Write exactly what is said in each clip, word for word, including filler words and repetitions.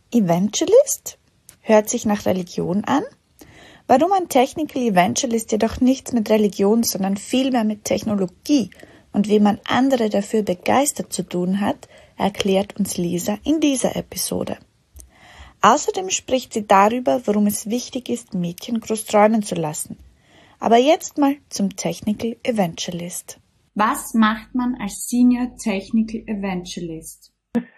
Evangelist? Hört sich nach Religion an? Warum ein Technical Evangelist jedoch nichts mit Religion, sondern vielmehr mit Technologie und wie man andere dafür begeistert zu tun hat, erklärt uns Lisa in dieser Episode. Außerdem spricht sie darüber, warum es wichtig ist, Mädchen groß träumen zu lassen. Aber jetzt mal zum Technical Evangelist. Was macht man als Senior Technical Evangelist?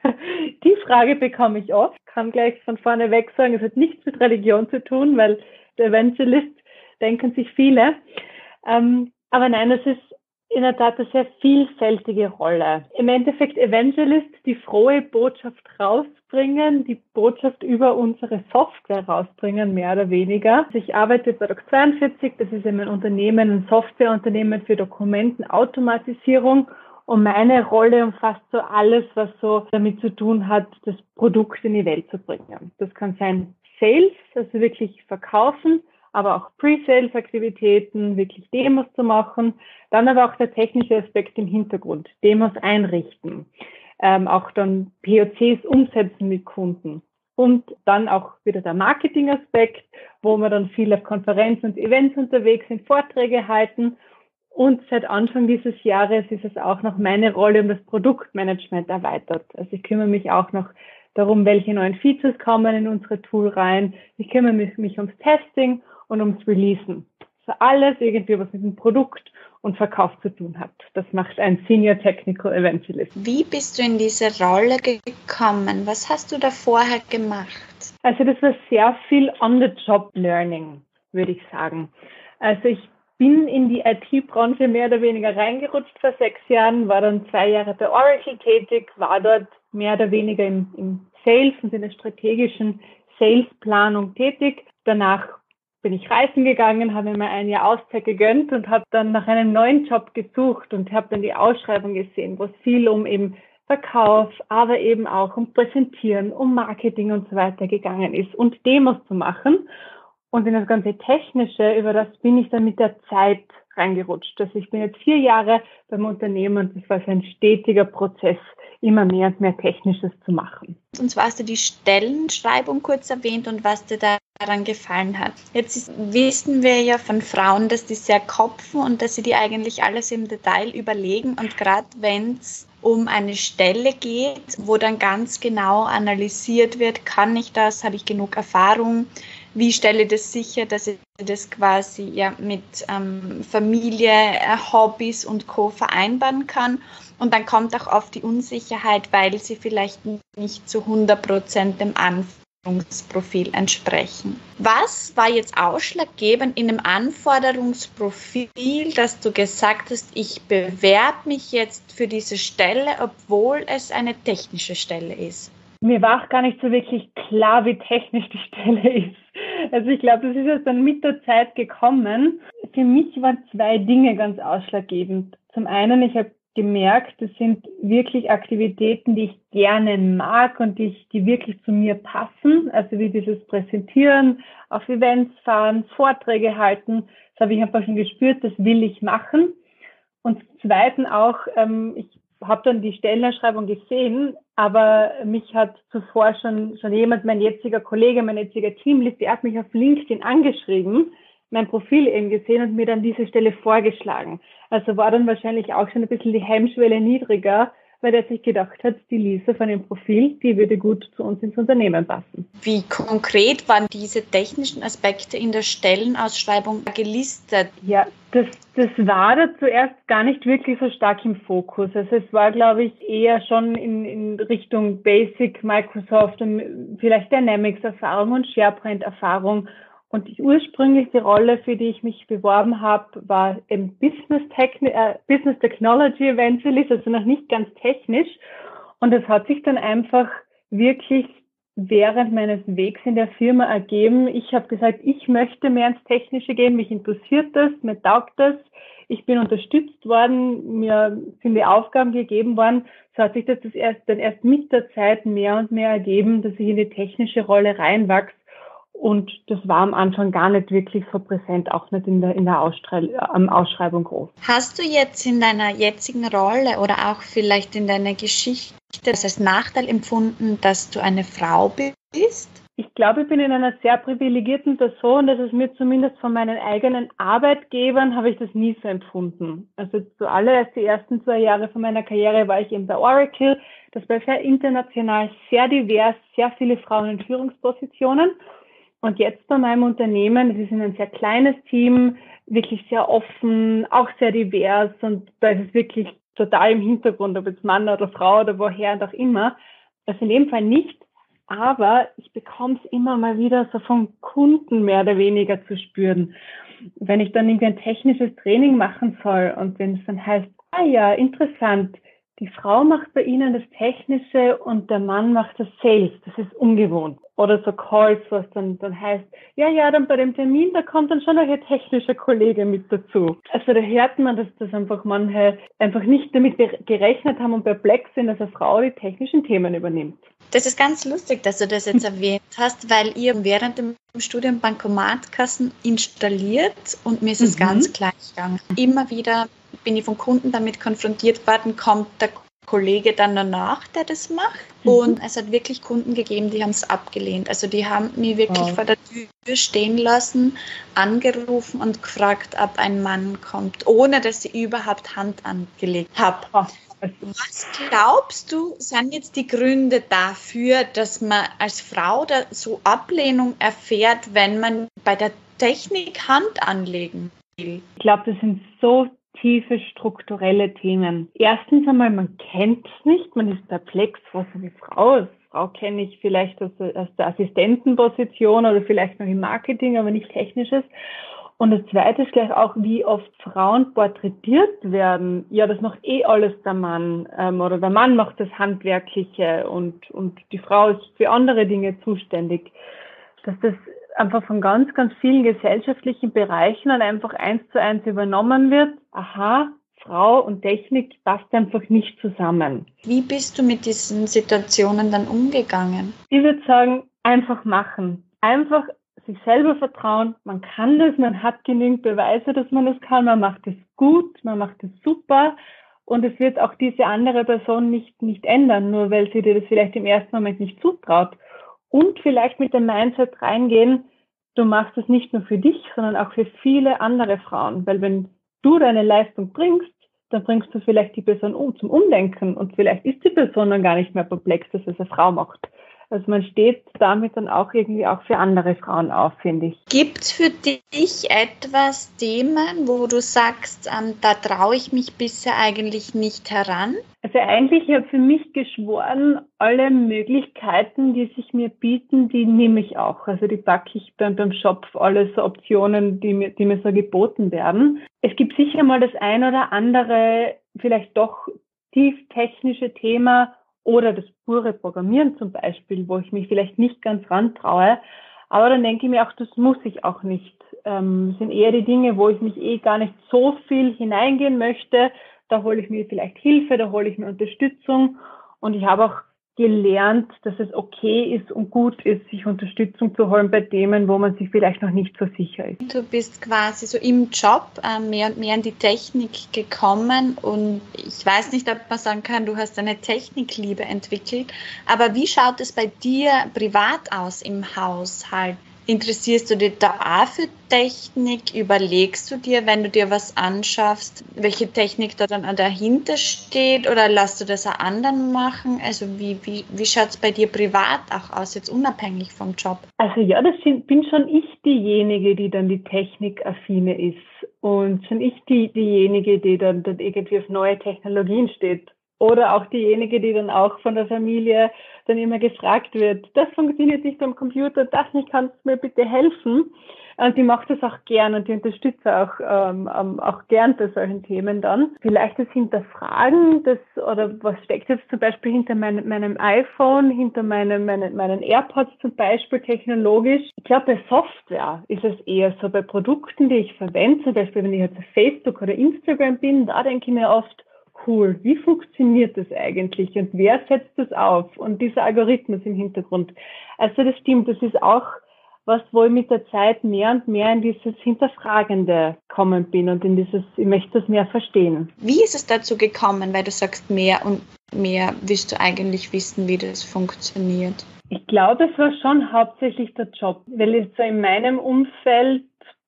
Die Frage bekomme ich oft, kann gleich von vorne weg sagen, es hat nichts mit Religion zu tun, weil der Evangelist denken sich viele. Ähm, aber nein, es ist in der Tat eine sehr vielfältige Rolle. Im Endeffekt Evangelist, die frohe Botschaft rausbringen, die Botschaft über unsere Software rausbringen, mehr oder weniger. Also ich arbeite bei Doc zweiundvierzig, das ist eben ein Unternehmen, ein Softwareunternehmen für Dokumentenautomatisierung. Und meine Rolle umfasst so alles, was so damit zu tun hat, das Produkt in die Welt zu bringen. Das kann sein Sales, also wirklich verkaufen, aber auch Pre-Sales-Aktivitäten, wirklich Demos zu machen. Dann aber auch der technische Aspekt im Hintergrund, Demos einrichten, ähm, auch dann P O Cs umsetzen mit Kunden. Und dann auch wieder der Marketing-Aspekt, wo wir dann viel auf Konferenzen und Events unterwegs sind, Vorträge halten. Und seit Anfang dieses Jahres ist es auch noch meine Rolle um das Produktmanagement erweitert. Also ich kümmere mich auch noch darum, welche neuen Features kommen in unsere Tool rein. Ich kümmere mich, mich ums Testing und ums Releasen. Also alles irgendwie, was mit dem Produkt und Verkauf zu tun hat. Das macht ein Senior Technical Evangelist. Wie bist du in diese Rolle gekommen? Was hast du da vorher gemacht? Also das war sehr viel On-the-Job-Learning, würde ich sagen. Also ich bin in die I T-Branche mehr oder weniger reingerutscht vor sechs Jahren, war dann zwei Jahre bei Oracle tätig, war dort mehr oder weniger im, im Sales und in der strategischen Salesplanung tätig. Danach bin ich reisen gegangen, habe mir mal ein Jahr Auszeit gegönnt und habe dann nach einem neuen Job gesucht und habe dann die Ausschreibung gesehen, wo es viel um eben Verkauf, aber eben auch um Präsentieren, um Marketing und so weiter gegangen ist und Demos zu machen. Und in das ganze Technische, über das bin ich dann mit der Zeit reingerutscht. Also ich bin jetzt vier Jahre beim Unternehmen und das war so ein stetiger Prozess, immer mehr und mehr Technisches zu machen. Und zwar hast du die Stellenschreibung kurz erwähnt und was dir daran gefallen hat. Jetzt ist, wissen wir ja von Frauen, dass die sehr kopfen und dass sie die eigentlich alles im Detail überlegen. Und gerade wenn es um eine Stelle geht, wo dann ganz genau analysiert wird, kann ich das, habe ich genug Erfahrung, wie stelle ich das sicher, dass ich das quasi ja mit ähm, Familie, äh, Hobbys und Co. vereinbaren kann. Und dann kommt auch oft die Unsicherheit, weil sie vielleicht nicht zu hundert Prozent dem Anforderungsprofil entsprechen. Was war jetzt ausschlaggebend in dem Anforderungsprofil, dass du gesagt hast, ich bewerbe mich jetzt für diese Stelle, obwohl es eine technische Stelle ist? Mir war auch gar nicht so wirklich klar, wie technisch die Stelle ist. Also ich glaube, das ist jetzt dann mit der Zeit gekommen. Für mich waren zwei Dinge ganz ausschlaggebend. Zum einen, ich habe gemerkt, das sind wirklich Aktivitäten, die ich gerne mag und die, die wirklich zu mir passen. Also wie dieses Präsentieren, auf Events fahren, Vorträge halten. Das habe ich einfach schon gespürt, das will ich machen. Und zum Zweiten auch, ähm, ich habe dann die Stellenausschreibung gesehen, aber mich hat zuvor schon schon jemand, mein jetziger Kollege, mein jetziger Teamlead, der hat mich auf LinkedIn angeschrieben, mein Profil eben gesehen und mir dann diese Stelle vorgeschlagen. Also war dann wahrscheinlich auch schon ein bisschen die Hemmschwelle niedriger, weil er sich gedacht hat, die Lisa von dem Profil, die würde gut zu uns ins Unternehmen passen. Wie konkret waren diese technischen Aspekte in der Stellenausschreibung gelistet? Ja, das, das war da zuerst gar nicht wirklich so stark im Fokus. Also es war, glaube ich, eher schon in, in Richtung Basic, Microsoft und vielleicht Dynamics-Erfahrung und SharePoint-Erfahrung. Und die ursprüngliche Rolle, für die ich mich beworben habe, war im Business, Techni- äh, Business Technology Evangelist, also noch nicht ganz technisch. Und das hat sich dann einfach wirklich während meines Wegs in der Firma ergeben. Ich habe gesagt, ich möchte mehr ins Technische gehen, mich interessiert das, mir taugt das. Ich bin unterstützt worden, mir sind die Aufgaben gegeben worden. So hat sich das, das erst, dann erst mit der Zeit mehr und mehr ergeben, dass ich in die technische Rolle reinwachse. Und das war am Anfang gar nicht wirklich so präsent, auch nicht in der, in der Ausschrei- ähm, Ausschreibung groß. Hast du jetzt in deiner jetzigen Rolle oder auch vielleicht in deiner Geschichte das als Nachteil empfunden, dass du eine Frau bist? Ich glaube, ich bin in einer sehr privilegierten Person, dass es mir zumindest von meinen eigenen Arbeitgebern habe ich das nie so empfunden. Also zuallererst die ersten zwei Jahre von meiner Karriere war ich eben bei Oracle. Das war sehr international, sehr divers, sehr viele Frauen in Führungspositionen. Und jetzt bei meinem Unternehmen, das ist ein sehr kleines Team, wirklich sehr offen, auch sehr divers und da ist es wirklich total im Hintergrund, ob jetzt Mann oder Frau oder woher und auch immer. Also in dem Fall nicht. Aber ich bekomme es immer mal wieder so von Kunden mehr oder weniger zu spüren. Wenn ich dann irgendwie ein technisches Training machen soll und wenn es dann heißt, ah ja, interessant, die Frau macht bei Ihnen das Technische und der Mann macht das Sales, das ist ungewohnt. Oder so Calls, was dann, dann heißt, ja, ja, dann bei dem Termin, da kommt dann schon noch Ihr technischer Kollege mit dazu. Also da hört man, dass das einfach manche einfach nicht damit gerechnet haben und perplex sind, dass eine Frau die technischen Themen übernimmt. Das ist ganz lustig, dass du das jetzt erwähnt hast, weil ihr während dem Studium Bankomatkassen installiert und mir ist es mhm. ganz gleich gegangen. Immer wieder bin ich von Kunden damit konfrontiert worden, kommt der Kollege dann danach, der das macht. Mhm. Und es hat wirklich Kunden gegeben, die haben es abgelehnt. Also die haben mich wirklich wow. vor der Tür stehen lassen, angerufen und gefragt, ob ein Mann kommt, ohne dass ich überhaupt Hand angelegt habe. Oh. Was glaubst du, sind jetzt die Gründe dafür, dass man als Frau da so Ablehnung erfährt, wenn man bei der Technik Hand anlegen will? Ich glaube, das sind so tiefe strukturelle Themen. Erstens einmal, man kennt es nicht, man ist perplex, was eine Frau ist. Frau kenne ich vielleicht aus, aus der Assistentenposition oder vielleicht noch im Marketing, aber nicht Technisches. Und das Zweite ist gleich auch, wie oft Frauen porträtiert werden. Ja, das macht eh alles der Mann ähm, oder der Mann macht das Handwerkliche und, und die Frau ist für andere Dinge zuständig. Dass das einfach von ganz, ganz vielen gesellschaftlichen Bereichen dann einfach eins zu eins übernommen wird. Aha, Frau und Technik passt einfach nicht zusammen. Wie bist du mit diesen Situationen dann umgegangen? Ich würde sagen, einfach machen. Einfach sich selber vertrauen, man kann das, man hat genügend Beweise, dass man das kann, man macht es gut, man macht es super und es wird auch diese andere Person nicht, nicht ändern, nur weil sie dir das vielleicht im ersten Moment nicht zutraut. Und vielleicht mit dem Mindset reingehen, du machst es nicht nur für dich, sondern auch für viele andere Frauen, weil wenn du deine Leistung bringst, dann bringst du vielleicht die Person um zum Umdenken und vielleicht ist die Person dann gar nicht mehr perplex, dass es eine Frau macht. Also man steht damit dann auch irgendwie auch für andere Frauen auf, finde ich. Gibt es für dich etwas, Themen, wo du sagst, ähm, da traue ich mich bisher eigentlich nicht heran? Also eigentlich habe ich für mich geschworen, alle Möglichkeiten, die sich mir bieten, die nehme ich auch. Also die packe ich beim, beim Shop, alle so Optionen, die mir, die mir so geboten werden. Es gibt sicher mal das ein oder andere, vielleicht doch tief technische Thema, oder das pure Programmieren zum Beispiel, wo ich mich vielleicht nicht ganz rantraue. Aber dann denke ich mir auch, das muss ich auch nicht. Ähm, sind eher die Dinge, wo ich mich eh gar nicht so viel hineingehen möchte. Da hole ich mir vielleicht Hilfe, da hole ich mir Unterstützung. Und ich habe auch gelernt, dass es okay ist und gut ist, sich Unterstützung zu holen bei Themen, wo man sich vielleicht noch nicht so sicher ist. Du bist quasi so im Job äh, mehr und mehr in die Technik gekommen und ich weiß nicht, ob man sagen kann, du hast eine Technikliebe entwickelt, aber wie schaut es bei dir privat aus im Haushalt? Interessierst du dich da auch für Technik? Überlegst du dir, wenn du dir was anschaffst, welche Technik da dann dahinter steht oder lässt du das auch anderen machen? Also wie, wie, wie schaut es bei dir privat auch aus, jetzt unabhängig vom Job? Also ja, das bin schon ich diejenige, die dann die Technikaffine ist und schon ich die, diejenige, die dann, dann irgendwie auf neue Technologien steht. Oder auch diejenige, die dann auch von der Familie dann immer gefragt wird, das funktioniert nicht am Computer, das nicht, kannst du mir bitte helfen? Und die macht das auch gern und die unterstützt auch, ähm, auch gern bei solchen Themen dann. Vielleicht das Hinterfragen, das, oder was steckt jetzt zum Beispiel hinter meinem, meinem iPhone, hinter meinem, meinen, meinen AirPods zum Beispiel technologisch. Ich glaube, bei Software ist es eher so, bei Produkten, die ich verwende, zum Beispiel wenn ich jetzt auf Facebook oder Instagram bin, da denke ich mir oft, cool, wie funktioniert das eigentlich und wer setzt das auf? Und dieser Algorithmus im Hintergrund. Also das stimmt, das ist auch was wo ich mit der Zeit mehr und mehr in dieses Hinterfragende kommen bin und in dieses, ich möchte das mehr verstehen. Wie ist es dazu gekommen, weil du sagst, mehr und mehr willst du eigentlich wissen, wie das funktioniert? Ich glaube, es war schon hauptsächlich der Job, weil jetzt so in meinem Umfeld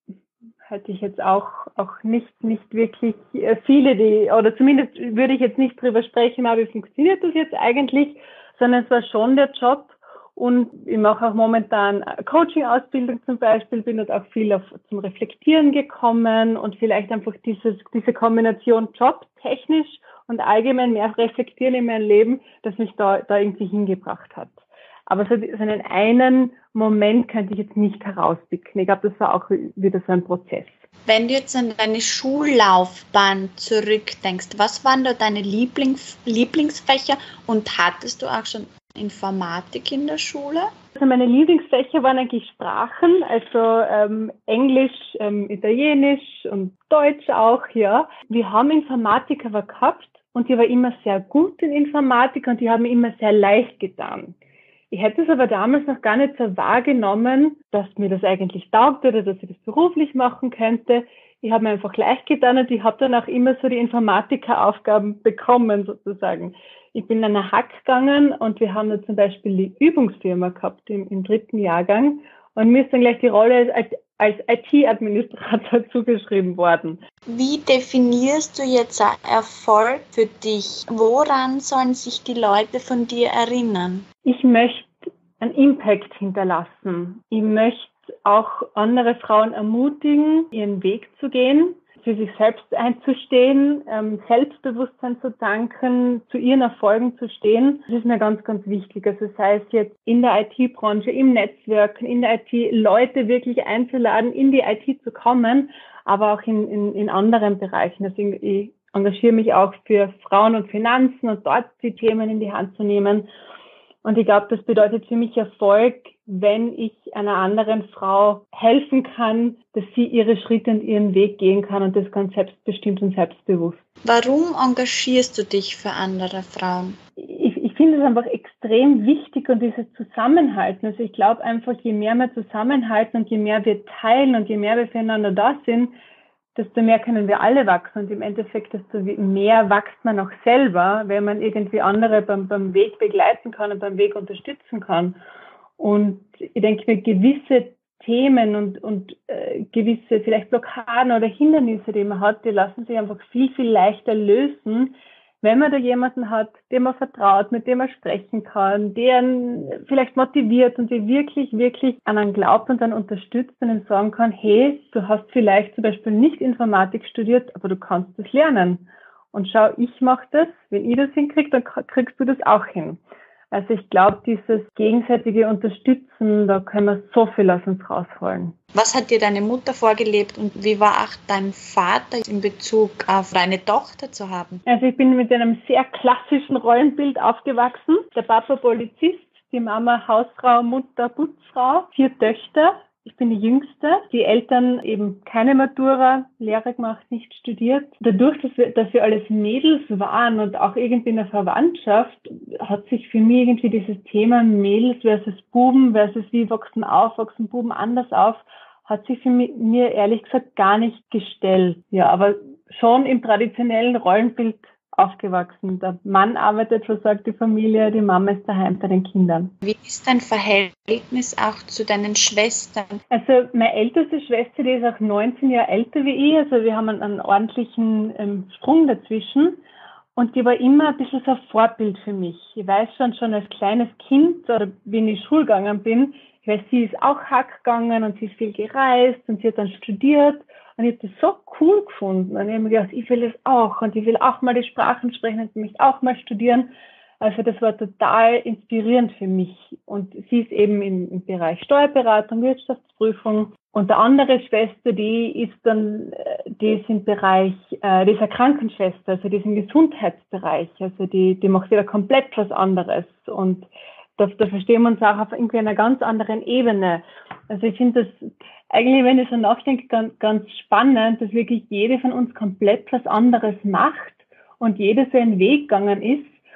hatte ich jetzt auch, auch nicht, nicht wirklich viele, die, oder zumindest würde ich jetzt nicht drüber sprechen, aber wie funktioniert das jetzt eigentlich, sondern es war schon der Job. Und ich mache auch momentan Coaching-Ausbildung zum Beispiel, bin dort auch viel auf, zum Reflektieren gekommen und vielleicht einfach dieses, diese Kombination Job, technisch und allgemein mehr reflektieren in meinem Leben, das mich da, da irgendwie hingebracht hat. Aber so, so einen einen Moment könnte ich jetzt nicht herauspicken. Ich glaube, das war auch wieder so ein Prozess. Wenn du jetzt an deine Schullaufbahn zurückdenkst, was waren da deine Lieblings- Lieblingsfächer und hattest du auch schon Informatik in der Schule? Also meine Lieblingsfächer waren eigentlich Sprachen, also ähm, Englisch, ähm, Italienisch und Deutsch auch, ja. Wir haben Informatik aber gehabt und die war immer sehr gut in Informatik und die haben mir immer sehr leicht getan. Ich hätte es aber damals noch gar nicht so wahrgenommen, dass mir das eigentlich taugt oder dass ich das beruflich machen könnte. Ich habe mir einfach leicht getan und ich habe dann auch immer so die Informatikeraufgaben bekommen sozusagen. Ich bin an eine Hack gegangen und wir haben da zum Beispiel die Übungsfirma gehabt im, im dritten Jahrgang und mir ist dann gleich die Rolle als, als I T-Administrator zugeschrieben worden. Wie definierst du jetzt Erfolg für dich? Woran sollen sich die Leute von dir erinnern? Ich möchte einen Impact hinterlassen. Ich möchte auch andere Frauen ermutigen, ihren Weg zu gehen, für sich selbst einzustehen, ähm, Selbstbewusstsein zu tanken, zu ihren Erfolgen zu stehen. Das ist mir ganz, ganz wichtig. Also sei es jetzt in der I T-Branche, im Netzwerk, in der I T, Leute wirklich einzuladen, in die I T zu kommen, aber auch in, in, in anderen Bereichen. Deswegen ich engagiere mich auch für Frauen und Finanzen und dort die Themen in die Hand zu nehmen. Und ich glaube, das bedeutet für mich Erfolg, wenn ich einer anderen Frau helfen kann, dass sie ihre Schritte und ihren Weg gehen kann und das ganz selbstbestimmt und selbstbewusst. Warum engagierst du dich für andere Frauen? Ich, ich finde es einfach extrem wichtig und dieses Zusammenhalten. Also ich glaube einfach, je mehr wir zusammenhalten und je mehr wir teilen und je mehr wir füreinander da sind, desto mehr können wir alle wachsen und im Endeffekt, desto mehr wächst man auch selber, wenn man irgendwie andere beim, beim Weg begleiten kann und beim Weg unterstützen kann. Und ich denke mir, gewisse Themen und, und äh, gewisse vielleicht Blockaden oder Hindernisse, die man hat, die lassen sich einfach viel, viel leichter lösen, wenn man da jemanden hat, dem man vertraut, mit dem man sprechen kann, der einen vielleicht motiviert und der wirklich, wirklich an einen glaubt und dann unterstützt und ihm sagen kann, hey, du hast vielleicht zum Beispiel nicht Informatik studiert, aber du kannst das lernen. Und schau, ich mache das, wenn ich das hinkriege, dann kriegst du das auch hin. Also ich glaube, dieses gegenseitige Unterstützen, da können wir so viel aus uns rausholen. Was hat dir deine Mutter vorgelebt und wie war auch dein Vater in Bezug auf deine Tochter zu haben? Also ich bin mit einem sehr klassischen Rollenbild aufgewachsen. Der Papa Polizist, die Mama Hausfrau, Mutter Putzfrau, vier Töchter. Ich bin die Jüngste. Die Eltern eben keine Matura, Lehre gemacht, nicht studiert. Dadurch, dass wir, dass wir alles Mädels waren und auch irgendwie in der Verwandtschaft, hat sich für mich irgendwie dieses Thema Mädels versus Buben versus wie wachsen auf, wachsen Buben anders auf, hat sich für mich, mir ehrlich gesagt gar nicht gestellt. Ja, aber schon im traditionellen Rollenbild aufgewachsen. Der Mann arbeitet, so sagt die Familie, die Mama ist daheim bei den Kindern. Wie ist dein Verhältnis auch zu deinen Schwestern? Also meine älteste Schwester, die ist auch neunzehn Jahre älter wie ich, also wir haben einen, einen ordentlichen ähm, Sprung dazwischen und die war immer ein bisschen so ein Vorbild für mich. Ich weiß schon, schon als kleines Kind oder wie ich in die Schule gegangen bin, ich weiß, sie ist auch Hack gegangen und sie ist viel gereist und sie hat dann studiert. Und ich habe das so cool gefunden. Und ich habe mir gedacht, ich will das auch. Und ich will auch mal die Sprachen sprechen und ich möchte auch mal studieren. Also das war total inspirierend für mich. Und sie ist eben im, im Bereich Steuerberatung, Wirtschaftsprüfung. Und der andere Schwester, die ist dann, die ist im Bereich, äh, die ist eine Krankenschwester, also die ist im Gesundheitsbereich. Also die, die macht wieder komplett was anderes. Und da, da verstehen wir uns auch auf irgendwie einer ganz anderen Ebene. Also ich finde das eigentlich, wenn ich so nachdenke, ganz, ganz spannend, dass wirklich jede von uns komplett was anderes macht und jede seinen Weg gegangen ist.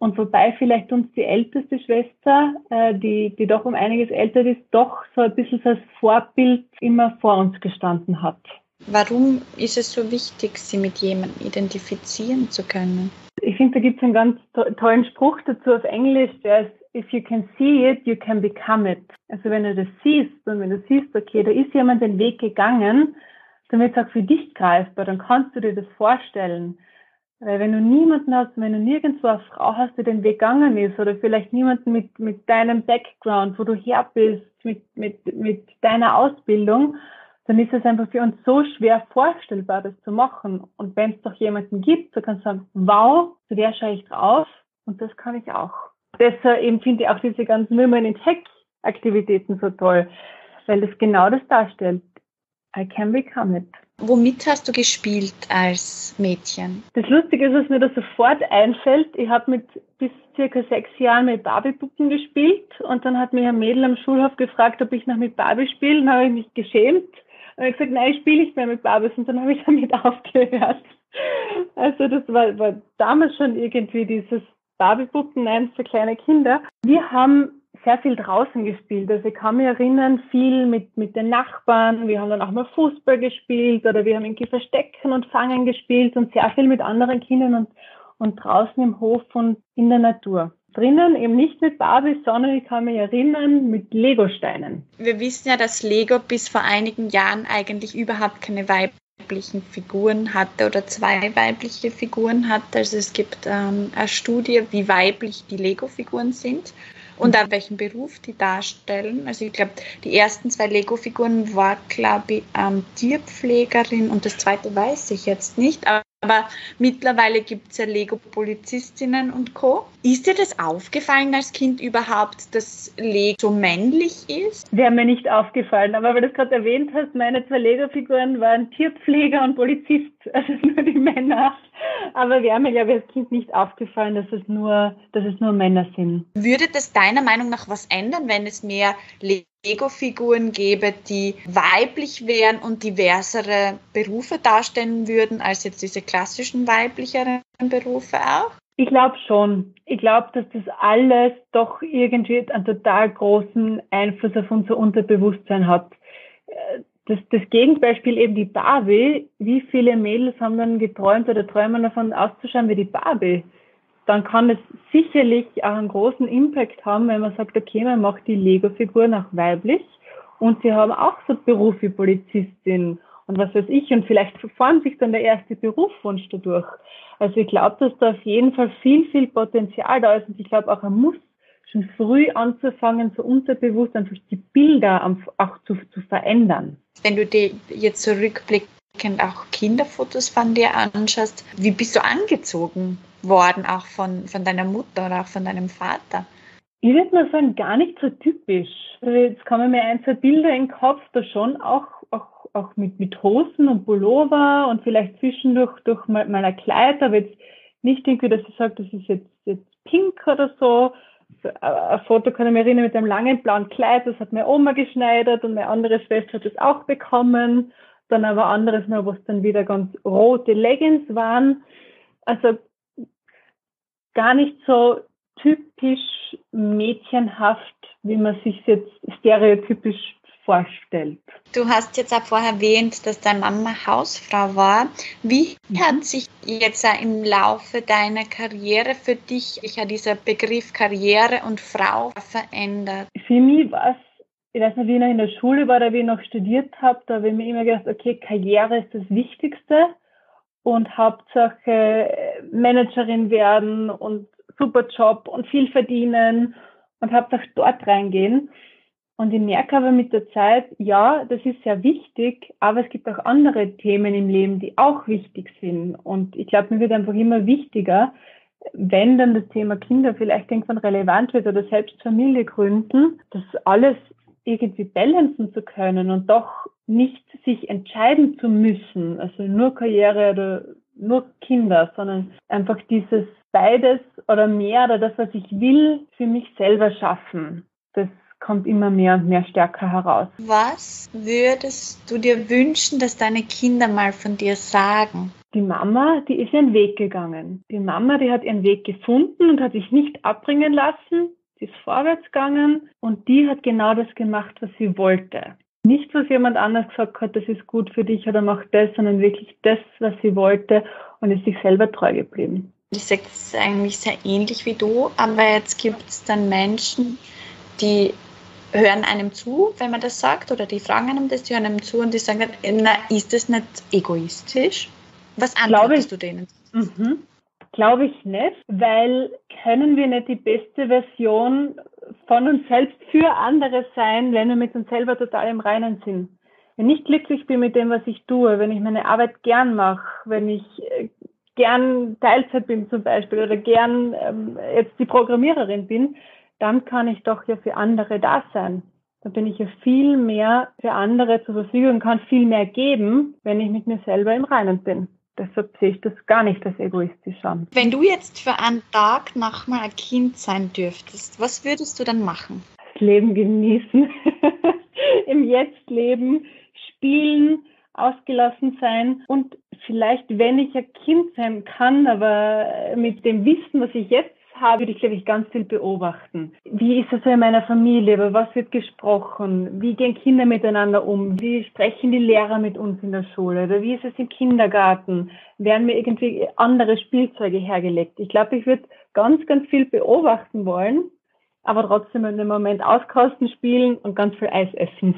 Und wobei vielleicht uns die älteste Schwester, äh, die, die doch um einiges älter ist, doch so ein bisschen als Vorbild immer vor uns gestanden hat. Warum ist es so wichtig, sie mit jemandem identifizieren zu können? Ich finde, da gibt es einen ganz to- tollen Spruch dazu auf Englisch, der ist, if you can see it, you can become it. Also wenn du das siehst und wenn du siehst, okay, da ist jemand den Weg gegangen, dann wird es auch für dich greifbar, dann kannst du dir das vorstellen. Weil wenn du niemanden hast, wenn du nirgendwo eine Frau hast, die den Weg gegangen ist, oder vielleicht niemanden mit, mit deinem Background, wo du her bist, mit, mit, mit deiner Ausbildung, dann ist es einfach für uns so schwer vorstellbar, das zu machen. Und wenn es doch jemanden gibt, der kann sagen, wow, zu der schaue ich drauf und das kann ich auch. Deshalb eben finde ich auch diese ganzen Women in Tech-Aktivitäten so toll, weil das genau das darstellt. I can become it. Womit hast du gespielt als Mädchen? Das Lustige ist, was mir da sofort einfällt, ich habe mit bis circa sechs Jahren mit Barbie-Puppen gespielt und dann hat mich ein Mädel am Schulhof gefragt, ob ich noch mit Barbie spiele, dann habe ich mich geschämt und habe gesagt, nein, ich spiele nicht mehr mit Barbies und dann habe ich damit aufgehört. Also das war, war damals schon irgendwie dieses Barbie-Puppen, nein, für kleine Kinder. Wir haben sehr viel draußen gespielt. Also ich kann mich erinnern, viel mit, mit den Nachbarn. Wir haben dann auch mal Fußball gespielt oder wir haben irgendwie Verstecken und Fangen gespielt und sehr viel mit anderen Kindern und, und draußen im Hof und in der Natur. Drinnen eben nicht mit Barbies, sondern ich kann mich erinnern mit Legosteinen. Wir wissen ja, dass Lego bis vor einigen Jahren eigentlich überhaupt keine weiblichen Figuren hatte oder zwei weibliche Figuren hatte. Also es gibt ähm, eine Studie, wie weiblich die Lego-Figuren sind. Und auch welchen Beruf die darstellen. Also ich glaube, die ersten zwei Lego-Figuren war, glaube ich, ähm, Tierpflegerin und das zweite weiß ich jetzt nicht. Aber, aber mittlerweile gibt es ja Lego-Polizistinnen und Co. Ist dir das aufgefallen als Kind überhaupt, dass Lego so männlich ist? Wäre mir nicht aufgefallen, aber weil du es gerade erwähnt hast, meine zwei Lego-Figuren waren Tierpfleger und Polizist, also nur die Männer. Aber wäre mir, glaube ich, als Kind nicht aufgefallen, dass es nur, dass es nur Männer sind. Würde das deiner Meinung nach was ändern, wenn es mehr Lego-Figuren gäbe, die weiblich wären und diversere Berufe darstellen würden, als jetzt diese klassischen weiblicheren Berufe auch? Ich glaube schon. Ich glaube, dass das alles doch irgendwie einen total großen Einfluss auf unser Unterbewusstsein hat. Das, das Gegenbeispiel eben die Barbie. Wie viele Mädels haben dann geträumt oder träumen davon auszuschauen wie die Barbie? Dann kann es sicherlich auch einen großen Impact haben, wenn man sagt, okay, man macht die Lego-Figuren auch weiblich und sie haben auch so Beruf wie Polizistin und was weiß ich und vielleicht formt sich dann der erste Berufswunsch dadurch. Also ich glaube, dass da auf jeden Fall viel, viel Potenzial da ist und ich glaube auch, man muss schon früh anzufangen, so unterbewusst einfach die Bilder auch zu, zu verändern. Wenn du dir jetzt zurückblickend auch Kinderfotos von dir anschaust, wie bist du angezogen worden, auch von, von deiner Mutter oder auch von deinem Vater? Ich würde mal sagen, gar nicht so typisch. Also jetzt kommen mir ein, zwei Bilder in den Kopf, da schon auch, auch, auch mit, mit Hosen und Pullover und vielleicht zwischendurch durch meiner Kleid, aber jetzt nicht irgendwie, dass ich sage, das ist jetzt, jetzt pink oder so. Ein Foto kann ich mich erinnern mit einem langen blauen Kleid, das hat meine Oma geschneidert und meine andere Schwester hat das auch bekommen. Dann aber anderes noch, wo es dann wieder ganz rote Leggings waren. Also gar nicht so typisch mädchenhaft, wie man sich jetzt stereotypisch vorstellt. Du hast jetzt auch vorher erwähnt, dass deine Mama Hausfrau war. Wie hat sich jetzt im Laufe deiner Karriere für dich ja dieser Begriff Karriere und Frau verändert? Für mich war es, ich weiß nicht, wie ich noch in der Schule war oder wie ich noch studiert habe, da habe ich mir immer gedacht, okay, Karriere ist das Wichtigste und Hauptsache Managerin werden und super Job und viel verdienen und Hauptsache dort reingehen. Und ich merke aber mit der Zeit, ja, das ist sehr wichtig, aber es gibt auch andere Themen im Leben, die auch wichtig sind. Und ich glaube, mir wird einfach immer wichtiger, wenn dann das Thema Kinder vielleicht irgendwann relevant wird oder selbst Familie gründen, das alles irgendwie balancen zu können und doch nicht sich entscheiden zu müssen, also nur Karriere oder nur Kinder, sondern einfach dieses beides oder mehr oder das, was ich will, für mich selber schaffen. Das kommt immer mehr und mehr stärker heraus. Was würdest du dir wünschen, dass deine Kinder mal von dir sagen? Die Mama, die ist ihren Weg gegangen. Die Mama, die hat ihren Weg gefunden und hat sich nicht abbringen lassen. Sie ist vorwärts gegangen und die hat genau das gemacht, was sie wollte. Nicht, was jemand anders gesagt hat, das ist gut für dich oder mach das, sondern wirklich das, was sie wollte und ist sich selber treu geblieben. Ich sage es eigentlich sehr ähnlich wie du, aber jetzt gibt es dann Menschen, die hören einem zu, wenn man das sagt, oder die fragen einem das, die hören einem zu und die sagen dann, na, ist das nicht egoistisch? Was antwortest du denen? Mhm. Glaube ich nicht, weil können wir nicht die beste Version von uns selbst für andere sein, wenn wir mit uns selber total im Reinen sind. Wenn ich glücklich bin mit dem, was ich tue, wenn ich meine Arbeit gern mache, wenn ich gern Teilzeit bin zum Beispiel oder gern ähm, jetzt die Programmiererin bin, dann kann ich doch ja für andere da sein. Dann bin ich ja viel mehr für andere zur Verfügung und kann viel mehr geben, wenn ich mit mir selber im Reinen bin. Deshalb sehe ich das gar nicht als egoistisch an. Wenn du jetzt für einen Tag nochmal ein Kind sein dürftest, was würdest du dann machen? Das Leben genießen, im Jetzt leben, spielen, ausgelassen sein und vielleicht, wenn ich ein Kind sein kann, aber mit dem Wissen, was ich jetzt habe, würde ich, glaube ich, ganz viel beobachten. Wie ist es so in meiner Familie? Über was wird gesprochen? Wie gehen Kinder miteinander um? Wie sprechen die Lehrer mit uns in der Schule? Oder wie ist es im Kindergarten? Werden mir irgendwie andere Spielzeuge hergelegt? Ich glaube, ich würde ganz, ganz viel beobachten wollen, aber trotzdem in dem Moment auskosten, spielen und ganz viel Eis essen.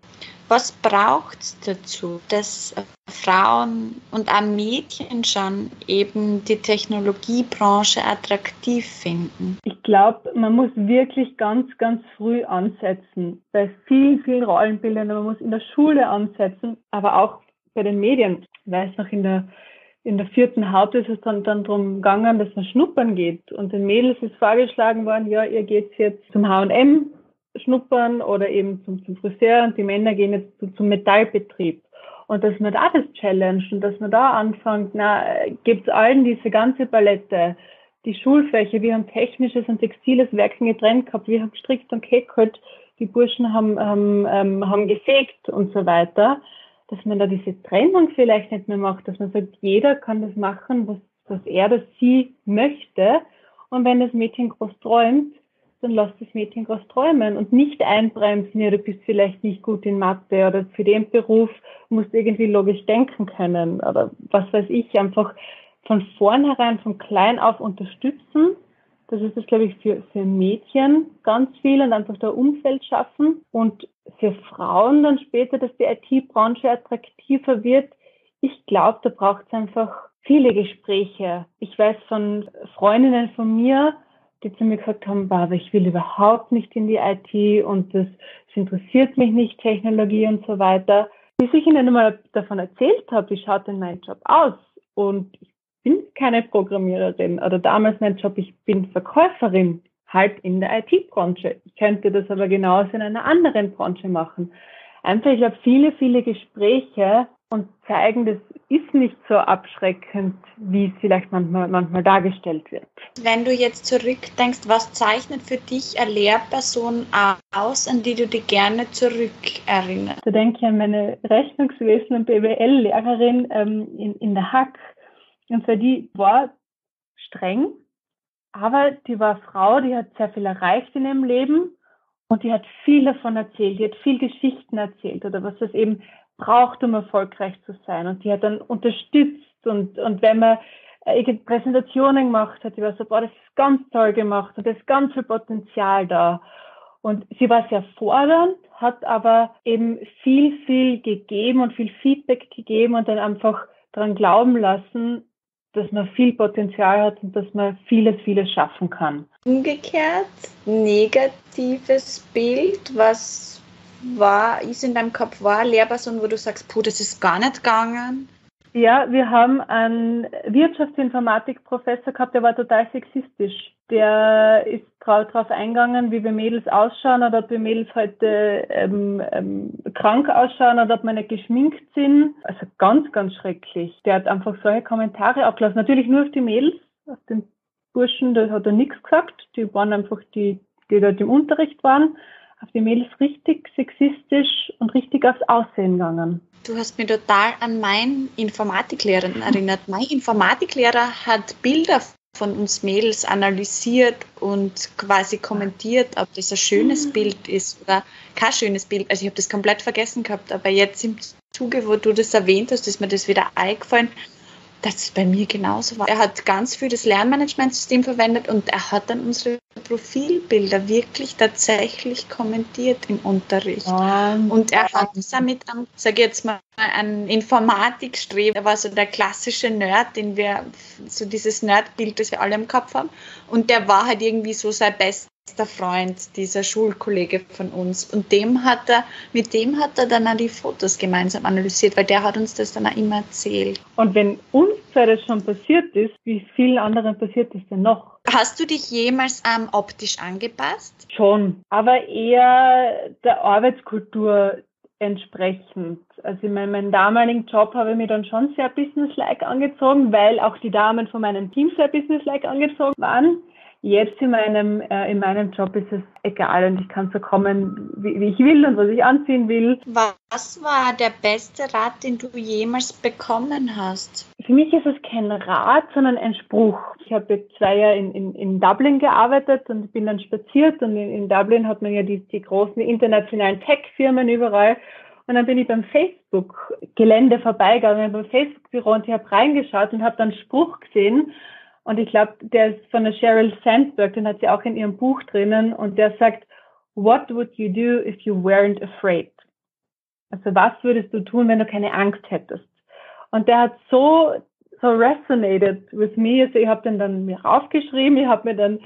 Was braucht es dazu, dass Frauen und auch Mädchen schon eben die Technologiebranche attraktiv finden? Ich glaube, man muss wirklich ganz, ganz früh ansetzen. Bei vielen, vielen Rollenbildern, man muss in der Schule ansetzen, aber auch bei den Medien. Ich weiß noch, in der, in der vierten Haupt ist es dann, dann darum gegangen, dass man schnuppern geht. Und den Mädels ist vorgeschlagen worden, ja, ihr geht jetzt zum H und M schnuppern oder eben zum, zum Friseur und die Männer gehen jetzt zu, zum Metallbetrieb. Und dass man da das challenge und dass man da anfängt, na, gibt's allen diese ganze Palette, die Schulfächer, wir haben technisches und textiles Werken getrennt gehabt, wir haben gestrickt und gehäkelt, die Burschen haben, haben, ähm, haben gefegt und so weiter, dass man da diese Trennung vielleicht nicht mehr macht, dass man sagt, jeder kann das machen, was, was er oder sie möchte und wenn das Mädchen groß träumt, dann lass das Mädchen groß träumen und nicht einbremsen, ja, du bist vielleicht nicht gut in Mathe oder für den Beruf musst du irgendwie logisch denken können oder was weiß ich, einfach von vornherein, von klein auf unterstützen. Das ist das, glaube ich, für, für Mädchen ganz viel und einfach da Umfeld schaffen und für Frauen dann später, dass die I T-Branche attraktiver wird. Ich glaube, da braucht es einfach viele Gespräche. Ich weiß von Freundinnen von mir, die zu mir gesagt haben, aber ich will überhaupt nicht in die I T und das, das interessiert mich nicht, Technologie und so weiter. Bis ich ihnen einmal davon erzählt habe, wie schaut denn mein Job aus? Und ich bin keine Programmiererin oder damals mein Job, ich bin Verkäuferin, halt in der I T-Branche. Ich könnte das aber genauso in einer anderen Branche machen. Einfach, ich habe viele, viele Gespräche und zeigen, das ist nicht so abschreckend, wie es vielleicht manchmal, manchmal dargestellt wird. Wenn du jetzt zurückdenkst, was zeichnet für dich eine Lehrperson aus, an die du dich gerne zurückerinnerst? Da denke ich an meine Rechnungswesen- und B W L-Lehrerin ähm, in, in der Hack. Und zwar die war streng, aber die war Frau, die hat sehr viel erreicht in ihrem Leben und die hat viel davon erzählt, die hat viel Geschichten erzählt oder was das eben braucht, um erfolgreich zu sein. Und die hat dann unterstützt und, und wenn man äh, Präsentationen gemacht hat, die war so, boah, das ist ganz toll gemacht und da ist ganz viel Potenzial da. Und sie war sehr fordernd, hat aber eben viel, viel gegeben und viel Feedback gegeben und dann einfach daran glauben lassen, dass man viel Potenzial hat und dass man vieles, vieles schaffen kann. Umgekehrt, negatives Bild, was war, ist in deinem Kopf, war eine Lehrperson, wo du sagst, puh, das ist gar nicht gegangen? Ja, wir haben einen Wirtschaftsinformatik-Professor gehabt, der war total sexistisch. Der ist drauf eingegangen, wie wir Mädels ausschauen oder ob wir Mädels heute ähm, ähm, krank ausschauen oder ob wir nicht geschminkt sind. Also ganz, ganz schrecklich. Der hat einfach solche Kommentare abgelassen. Natürlich nur auf die Mädels, auf den Burschen, da hat er nichts gesagt. Die waren einfach die, die dort im Unterricht waren. auf die Mädels richtig sexistisch und richtig aufs Aussehen gegangen. Du hast mich total an meinen Informatiklehrer erinnert. Mein Informatiklehrer hat Bilder von uns Mädels analysiert und quasi kommentiert, ob das ein schönes Bild ist oder kein schönes Bild. Also ich habe das komplett vergessen gehabt, aber jetzt im Zuge, wo du das erwähnt hast, ist mir das wieder eingefallen, dass es bei mir genauso war. Er hat ganz viel das Lernmanagementsystem verwendet und er hat dann unsere Profilbilder wirklich tatsächlich kommentiert im Unterricht. Um, und er hat uns damit, sage ich jetzt mal, an Informatikstreben. Er war so der klassische Nerd, den wir, so dieses Nerdbild, das wir alle im Kopf haben. Und der war halt irgendwie so sein bester Freund, dieser Schulkollege von uns. Und dem hat er, mit dem hat er dann auch die Fotos gemeinsam analysiert, weil der hat uns das dann auch immer erzählt. Und wenn uns das schon passiert ist, wie vielen anderen passiert ist denn noch? Hast du dich jemals ähm, optisch angepasst? Schon, aber eher der Arbeitskultur entsprechend. Also in meinem, meinem damaligen Job habe ich mich dann schon sehr businesslike angezogen, weil auch die Damen von meinem Team sehr businesslike angezogen waren. Jetzt in meinem, äh, in meinem Job ist es egal und ich kann so kommen, wie, wie ich will und was ich anziehen will. Was war der beste Rat, den du jemals bekommen hast? Für mich ist es kein Rat, sondern ein Spruch. Ich habe jetzt zwei Jahre in, in, in Dublin gearbeitet und bin dann spaziert und in, in Dublin hat man ja die, die großen internationalen Tech-Firmen überall. Und dann bin ich beim Facebook-Gelände vorbeigegangen, beim Facebook-Büro und ich habe reingeschaut und habe dann einen Spruch gesehen. Und ich glaube, der ist von der Sheryl Sandberg, den hat sie auch in ihrem Buch drinnen. Und der sagt, what would you do if you weren't afraid? Also was würdest du tun, wenn du keine Angst hättest? Und der hat so, so resonated with me. Also ich habe den dann mir raufgeschrieben, ich habe mir dann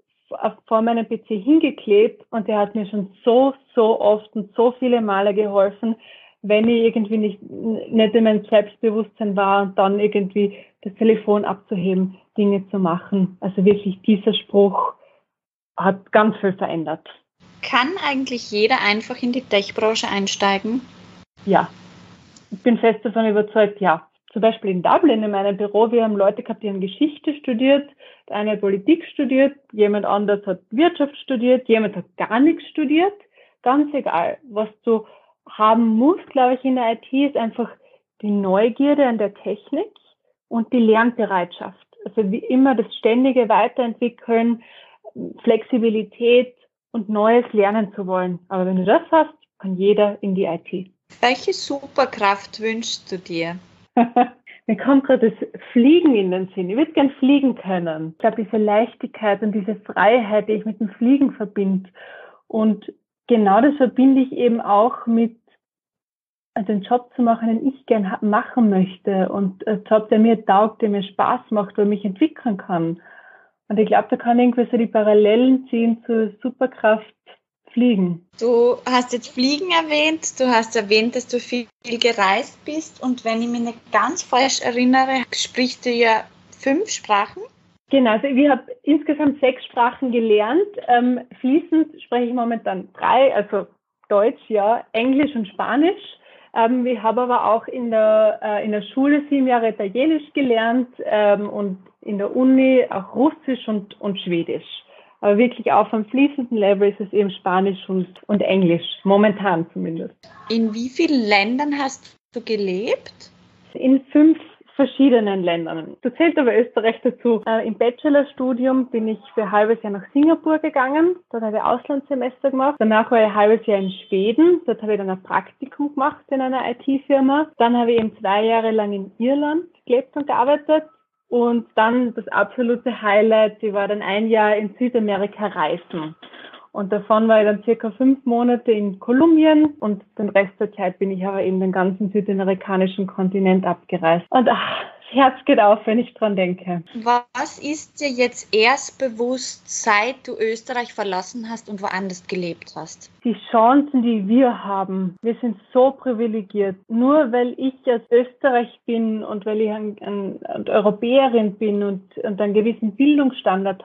vor meinem P C hingeklebt und der hat mir schon so, so oft und so viele Male geholfen, wenn ich irgendwie nicht, nicht in meinem Selbstbewusstsein war und dann irgendwie das Telefon abzuheben, Dinge zu machen. Also wirklich dieser Spruch hat ganz viel verändert. Kann eigentlich jeder einfach in die Tech-Branche einsteigen? Ja, ich bin fest davon überzeugt, ja. Zum Beispiel in Dublin in meinem Büro, wir haben Leute gehabt, die haben Geschichte studiert, der eine hat Politik studiert, jemand anders hat Wirtschaft studiert, jemand hat gar nichts studiert. Ganz egal, was du haben musst, glaube ich, in der I T, ist einfach die Neugierde an der Technik und die Lernbereitschaft. Also wie immer das ständige Weiterentwickeln, Flexibilität und Neues lernen zu wollen. Aber wenn du das hast, kann jeder in die I T. Welche Superkraft wünschst du dir? Mir kommt gerade das Fliegen in den Sinn. Ich würde gern fliegen können. Ich glaube, diese Leichtigkeit und diese Freiheit, die ich mit dem Fliegen verbinde. Und genau das verbinde ich eben auch mit den Job zu machen, den ich gern machen möchte. Und ein Job, der mir taugt, der mir Spaß macht, wo ich mich entwickeln kann. Und ich glaube, da kann irgendwie so die Parallelen ziehen zur Superkraft Fliegen. Du hast jetzt Fliegen erwähnt, du hast erwähnt, dass du viel gereist bist und wenn ich mich nicht ganz falsch erinnere, sprichst du ja fünf Sprachen? Genau, also ich habe insgesamt sechs Sprachen gelernt. Ähm, fließend spreche ich momentan drei, also Deutsch, ja, Englisch und Spanisch. Ähm, ich habe aber auch in der, äh, in der Schule sieben Jahre Italienisch gelernt ähm, und in der Uni auch Russisch und, und Schwedisch. Aber wirklich auf einem fließenden Level ist es eben Spanisch und, und Englisch, momentan zumindest. In wie vielen Ländern hast du gelebt? In fünf verschiedenen Ländern. Da zählt aber Österreich dazu. Äh, Im Bachelorstudium bin ich für ein halbes Jahr nach Singapur gegangen. Dort habe ich Auslandssemester gemacht. Danach war ich ein halbes Jahr in Schweden. Dort habe ich dann ein Praktikum gemacht in einer I T-Firma. Dann habe ich eben zwei Jahre lang in Irland gelebt und gearbeitet. Und dann das absolute Highlight, ich war dann ein Jahr in Südamerika reisen. Und davon war ich dann circa fünf Monate in Kolumbien und den Rest der Zeit bin ich aber eben den ganzen südamerikanischen Kontinent abgereist. Und ach, das Herz geht auf, wenn ich dran denke. Was ist dir jetzt erst bewusst, seit du Österreich verlassen hast und woanders gelebt hast? Die Chancen, die wir haben, wir sind so privilegiert. Nur weil ich aus Österreich bin und weil ich ein, ein, eine Europäerin bin und, und einen gewissen Bildungsstandard habe,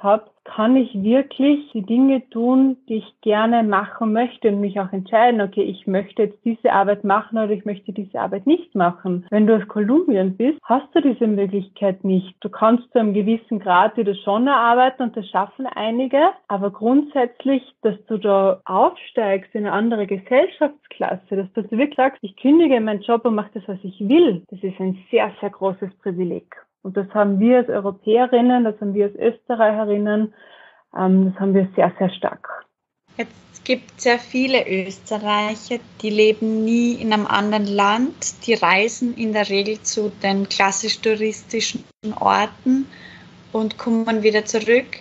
kann ich wirklich die Dinge tun, die ich gerne machen möchte und mich auch entscheiden, okay, ich möchte jetzt diese Arbeit machen oder ich möchte diese Arbeit nicht machen. Wenn du aus Kolumbien bist, hast du diese Möglichkeit nicht. Du kannst zu einem gewissen Grad wieder schon erarbeiten und das schaffen einige, aber grundsätzlich, dass du da aufsteigst in eine andere Gesellschaftsklasse, dass du wirklich sagst, ich kündige meinen Job und mache das, was ich will, das ist ein sehr, sehr großes Privileg. Und das haben wir als Europäerinnen, das haben wir als Österreicherinnen, ähm, das haben wir sehr, sehr stark. Jetzt gibt es ja viele Österreicher, die leben nie in einem anderen Land, die reisen in der Regel zu den klassisch touristischen Orten und kommen wieder zurück.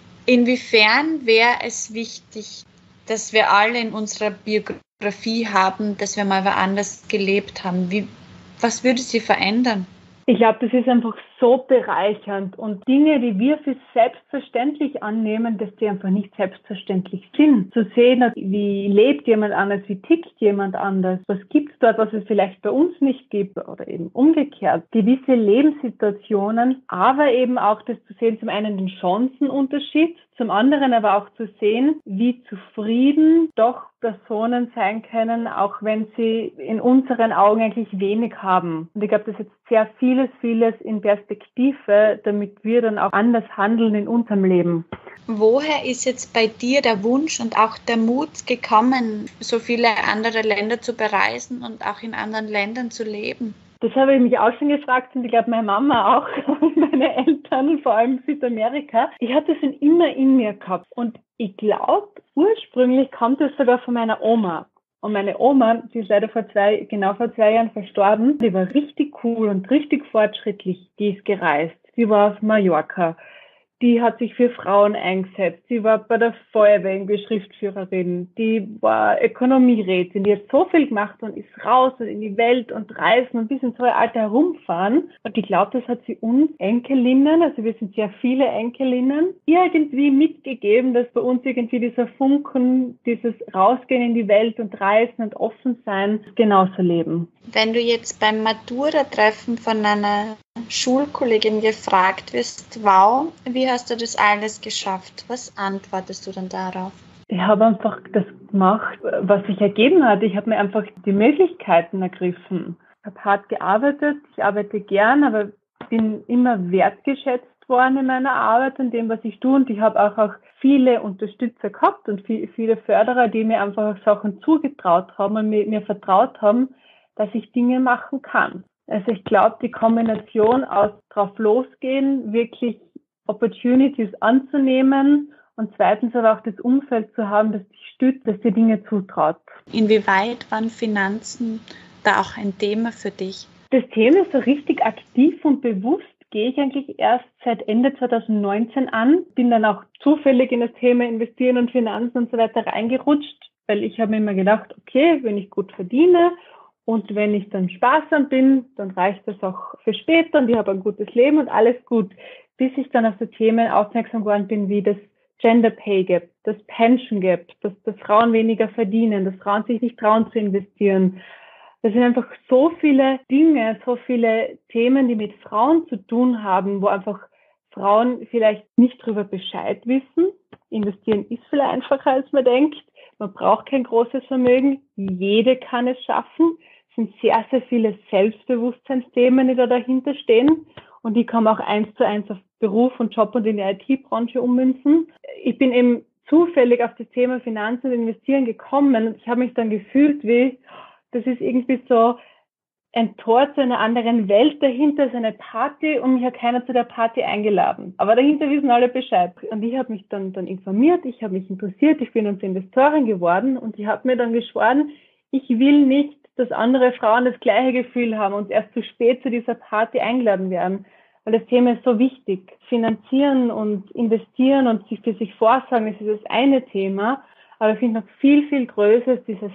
Inwiefern wäre es wichtig, dass wir alle in unserer Biografie haben, dass wir mal woanders gelebt haben? Wie, was würde sie verändern? Ich glaube, das ist einfach so bereichernd und Dinge, die wir für selbstverständlich annehmen, dass die einfach nicht selbstverständlich sind. Zu sehen, wie lebt jemand anders, wie tickt jemand anders, was gibt es dort, was es vielleicht bei uns nicht gibt oder eben umgekehrt. Gewisse Lebenssituationen, aber eben auch das zu sehen, zum einen den Chancenunterschied, zum anderen aber auch zu sehen, wie zufrieden doch Personen sein können, auch wenn sie in unseren Augen eigentlich wenig haben. Und ich glaube, das ist jetzt sehr vieles, vieles in Perspektive, damit wir dann auch anders handeln in unserem Leben. Woher ist jetzt bei dir der Wunsch und auch der Mut gekommen, so viele andere Länder zu bereisen und auch in anderen Ländern zu leben? Das habe ich mich auch schon gefragt und ich glaube, meine Mama auch, meine Eltern, vor allem Südamerika. Ich hatte das schon immer in mir gehabt und ich glaube, ursprünglich kommt es sogar von meiner Oma. Und meine Oma, die ist leider vor zwei, genau vor zwei Jahren verstorben, die war richtig cool und richtig fortschrittlich. Die ist gereist. Die war auf Mallorca. Die hat sich für Frauen eingesetzt. Die war bei der Feuerwehr irgendwie Schriftführerin. Die war Ökonomierätin. Die hat so viel gemacht und ist raus und in die Welt und reisen und bis ins hohe Alter herumfahren. Und ich glaube, das hat sie uns Enkelinnen, also wir sind sehr viele Enkelinnen, irgendwie mitgegeben, dass bei uns irgendwie dieser Funken, dieses Rausgehen in die Welt und reisen und offen sein, genauso leben. Wenn du jetzt beim Matura-Treffen von einer Schulkollegin gefragt wirst, wow, wie hast du das alles geschafft? Was antwortest du dann darauf? Ich habe einfach das gemacht, was sich ergeben hat. Ich habe mir einfach die Möglichkeiten ergriffen. Ich habe hart gearbeitet, ich arbeite gern, aber bin immer wertgeschätzt worden in meiner Arbeit und dem, was ich tue. Und ich habe auch, auch viele Unterstützer gehabt und viel, viele Förderer, die mir einfach Sachen zugetraut haben und mir, mir vertraut haben, dass ich Dinge machen kann. Also ich glaube, die Kombination aus drauf losgehen, wirklich Opportunities anzunehmen und zweitens aber auch das Umfeld zu haben, das dich stützt, das dir Dinge zutraut. Inwieweit waren Finanzen da auch ein Thema für dich? Das Thema so richtig aktiv und bewusst gehe ich eigentlich erst seit Ende zwanzig neunzehn an. Bin dann auch zufällig in das Thema Investieren und Finanzen und so weiter reingerutscht, weil ich habe mir immer gedacht, okay, wenn ich gut verdiene und wenn ich dann sparsam bin, dann reicht das auch für später und ich habe ein gutes Leben und alles gut. Bis ich dann auf so Themen aufmerksam geworden bin, wie das Gender Pay Gap, das Pension Gap, dass, dass Frauen weniger verdienen, dass Frauen sich nicht trauen zu investieren. Das sind einfach so viele Dinge, so viele Themen, die mit Frauen zu tun haben, wo einfach Frauen vielleicht nicht drüber Bescheid wissen. Investieren ist viel einfacher, als man denkt. Man braucht kein großes Vermögen. Jede kann es schaffen. Es sind sehr, sehr viele Selbstbewusstseinsthemen, die da dahinter stehen. Und die kann man auch eins zu eins auf Beruf und Job und in die I T-Branche ummünzen. Ich bin eben zufällig auf das Thema Finanzen und Investieren gekommen und ich habe mich dann gefühlt wie, das ist irgendwie so ein Tor zu einer anderen Welt. Dahinter ist eine Party und mich hat keiner zu der Party eingeladen. Aber dahinter wissen alle Bescheid. Und ich habe mich dann, dann informiert, ich habe mich interessiert, ich bin uns Investorin geworden und ich habe mir dann geschworen, ich will nicht, dass andere Frauen das gleiche Gefühl haben und erst zu spät zu dieser Party eingeladen werden. Weil das Thema ist so wichtig. Finanzieren und investieren und sich für sich vorsagen, das ist das eine Thema. Aber ich finde noch viel, viel größer ist dieser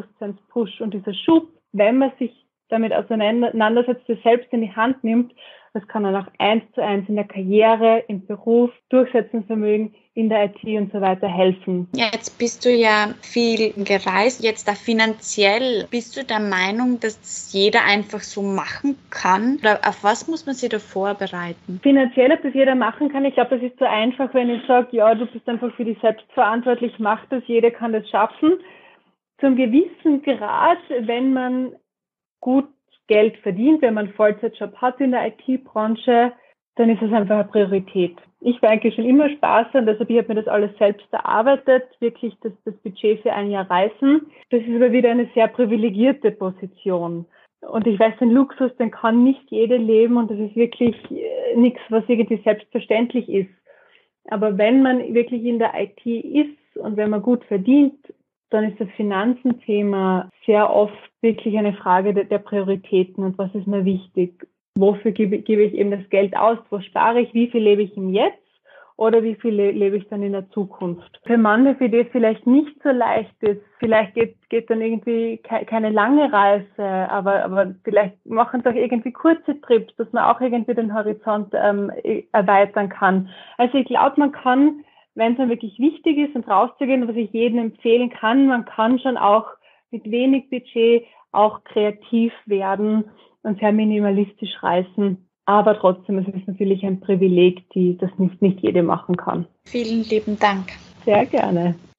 Selbstbewusstseinspush und dieser Schub, wenn man sich damit auseinandersetzt, das selbst in die Hand nimmt Das kann dann auch eins zu eins in der Karriere, im Beruf, Durchsetzungsvermögen, in der I T und so weiter helfen. Ja, jetzt bist du ja viel gereist. Jetzt da finanziell, bist du der Meinung, dass das jeder einfach so machen kann? Oder auf was muss man sich da vorbereiten? Finanziell, ob das jeder machen kann, ich glaube, das ist so einfach, wenn ich sage, ja, du bist einfach für dich selbst verantwortlich, mach das, jeder kann das schaffen. Zum gewissen Grad, wenn man gut Geld verdient, wenn man einen Vollzeitjob hat in der I T-Branche, dann ist es einfach eine Priorität. Ich war eigentlich schon immer Spaß und deshalb ich habe mir das alles selbst erarbeitet, wirklich das, das Budget für ein Jahr Reisen. Das ist aber wieder eine sehr privilegierte Position. Und ich weiß, den Luxus, den kann nicht jeder leben und das ist wirklich äh, nichts, was irgendwie selbstverständlich ist. Aber wenn man wirklich in der I T ist und wenn man gut verdient, dann ist das Finanzenthema sehr oft wirklich eine Frage der, der Prioritäten und was ist mir wichtig. Wofür gebe, gebe ich eben das Geld aus? Wo spare ich? Wie viel lebe ich im Jetzt? Oder wie viel le- lebe ich dann in der Zukunft? Für manche, für die es vielleicht nicht so leicht ist, vielleicht geht, geht dann irgendwie ke- keine lange Reise, aber, aber vielleicht machen doch irgendwie kurze Trips, dass man auch irgendwie den Horizont ähm, erweitern kann. Also ich glaube, man kann, wenn es dann wirklich wichtig ist und rauszugehen, was ich jedem empfehlen kann, man kann schon auch mit wenig Budget auch kreativ werden und sehr minimalistisch reisen. Aber trotzdem, es ist natürlich ein Privileg, die das nicht, nicht jede machen kann. Vielen lieben Dank. Sehr gerne.